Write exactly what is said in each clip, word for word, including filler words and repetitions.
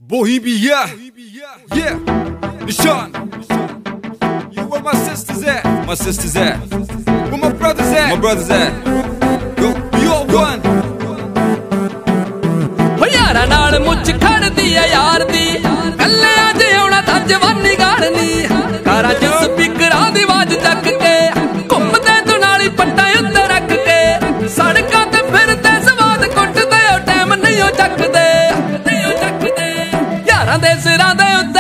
Bohemia, yeah, Nishan. You where my sisters at? My sisters at. Where my brothers at? My brothers at. Yo, we all one. हो यारा नाल मुझ खड़ दी है यार दी कल्ले आज होना था जवानी गाड़नी कारा च स्पीकरां दी आवाज चक के घुमदे तू नाली पट्टा उत्ते रख के सड़कां ते फिरदे सवाद कुटदे ओ टाइम नहीं ओ चकदे नहीं ओ चकदे यारां दे सिरां दे उत्ते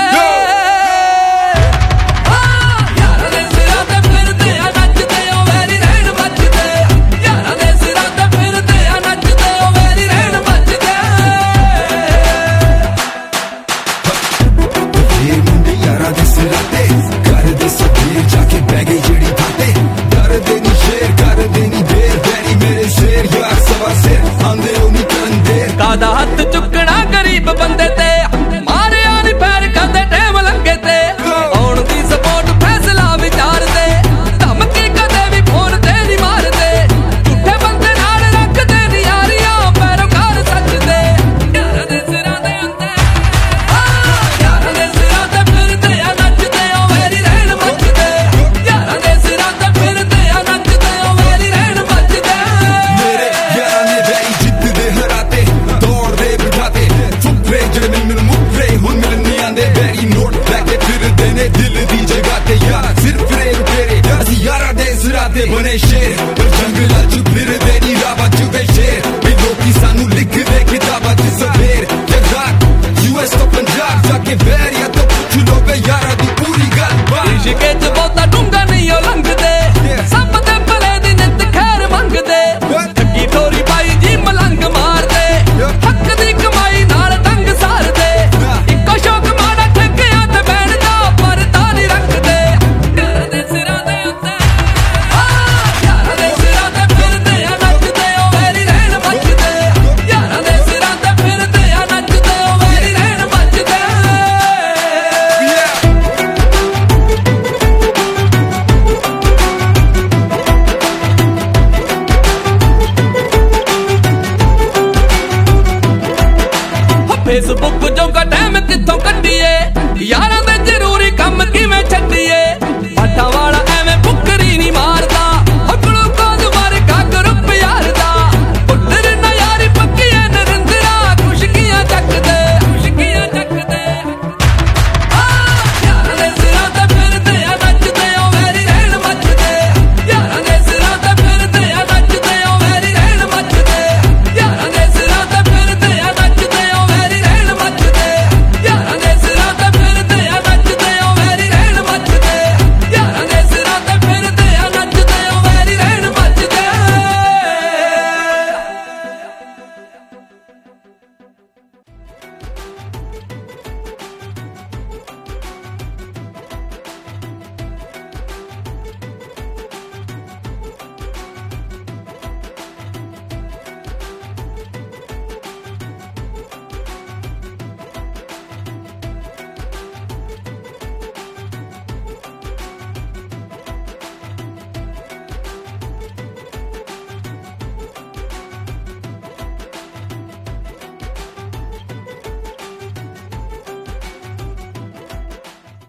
कादा हथ चुकना गरीब बंदे ते मारे आनी पैर कदे टाइम लंगे ते आउण दी सपोर्ट फैसला विचार दे धमकी कदे भी फोन ते नहीं मार दे झूठे बंदे नाल रख दे नी यारियां पैरोकार सच दे यारां दे सिरां दे उत्ते यारां दे सिरां ते फिरदे आ नचदे ओ वेरी रहन मचदे यारां दे सिरां ते फिरदे आ नचदे ओ वेरी रहन मचदे मेरे यारां ने वैरी जिद्द दे हराते दौड़ दे बिठाते चुपरे जेड़े मिल मिल मुकरे हुन मिलन नहीं आंदे वैरी नोट लैके फिरदे ने दिल दी जगह ते यार सिर्फ रेर तेरे असी यारां दे सिरां ते बने शेर पर जंगलां च फिरदे नी रावां च वे शेर भी लोकी सानू लिखदे किताबां च सवेर जगरात यूएस तो पंजाब जाके वैरिया तो पुछ लो वे यारां दी पूरी गल बात इश्क च बहुता डूंगा नहीं ओ लंघदे सब दे भले दी नित खैर मंगदे ठगी ठोरी पाई जी मलंग मारदे हक दी कमाई नाल तंग सारदे इक्को शौक माड़ा ठगिया ते बैठ जा पर तारी रखदे यारां दे सिरां दे उत्ते यारां दे सिरां ते फिरदे आ नचदे ओ वेरी रहन मचदे यारां दे सिरां ते फिरदे आ नचदे ओ वेरी रहन मचदे फेसबुक जो कटे